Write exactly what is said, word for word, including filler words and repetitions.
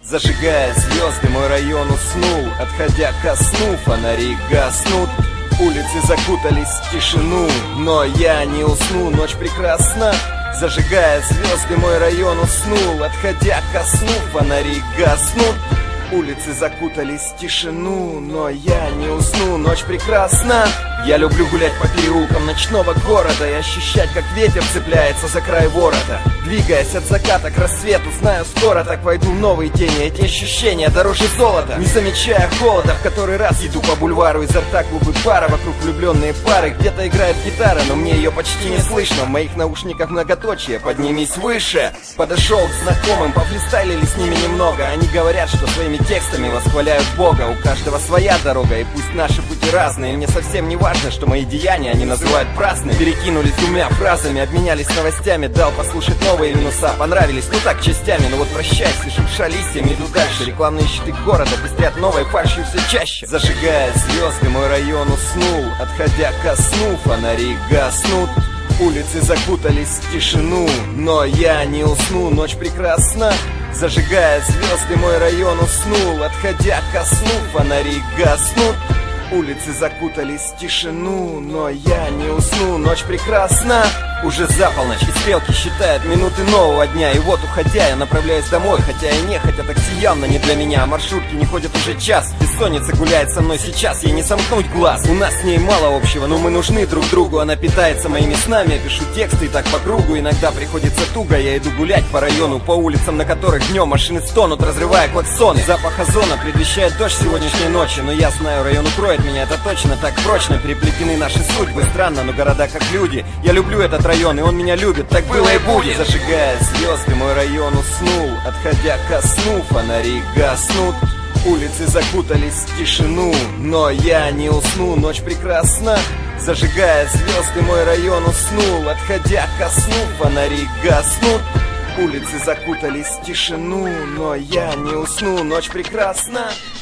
Зажигая звезды, мой район уснул. Отходя ко сну, фонари гаснут. Улицы закутались в тишину, но я не усну, ночь прекрасна. Зажигая звезды, мой район уснул. Отходя ко сну, фонари гаснут. Улицы закутались в тишину, но я не усну, ночь прекрасна. Я люблю гулять по переулкам ночного города и ощущать, как ветер цепляется за край ворота. Двигаясь от заката к рассвету, знаю, скоро так войду в новые тени. Эти ощущения дороже золота. Не замечая холода, в который раз иду по бульвару. Изо рта клубы пара, вокруг влюбленные пары. Где-то играет гитара, но мне ее почти не слышно. В моих наушниках многоточие, поднимись выше. Подошел к знакомым, пофристайлили с ними немного. Они говорят, что своими текстами восхваляют Бога. У каждого своя дорога, и пусть наши пути разные. Мне совсем не важно, что мои деяния они называют праздными. Перекинулись двумя фразами, обменялись новостями. Дал послушать новые минуса, понравились, ну так частями. Но вот прощайся, шурша листьями, иду дальше. Рекламные щиты города пестрят новой фальшью все чаще. Зажигая звезды, мой район уснул. Отходя ко сну, фонари гаснут. Улицы закутались в тишину, но я не усну, ночь прекрасна. Зажигая звезды, мой район уснул. Отходя ко сну, фонари гаснут. Улицы закутались в тишину, но я не усну, ночь прекрасна. Уже за полночь, и стрелки считают минуты нового дня. И вот, уходя, я направляюсь домой, хотя и нехотя, такси явно не для меня. Маршрутки не ходят уже час, бессонница гуляет со мной сейчас. Ей не сомкнуть глаз, у нас с ней мало общего, но мы нужны друг другу. Она питается моими снами, я пишу тексты и так по кругу. Иногда приходится туго, я иду гулять по району, по улицам, на которых днем машины стонут, разрывая клаксоны. Запах озона предвещает дождь сегодняшней ночи, но я знаю, район укроет меня, это точно. Так прочно переплетены наши судьбы. Странно, но города как люди. Я люблю этот район, и он меня любит, так было и будет. Зажигая звезды, мой район уснул. Отходя ко сну, фонари гаснут. Улицы закутались в тишину, но я не усну, ночь прекрасна. Зажигая звезды, мой район уснул. Отходя ко сну, фонари гаснут. Улицы закутались в тишину, но я не усну, ночь прекрасна.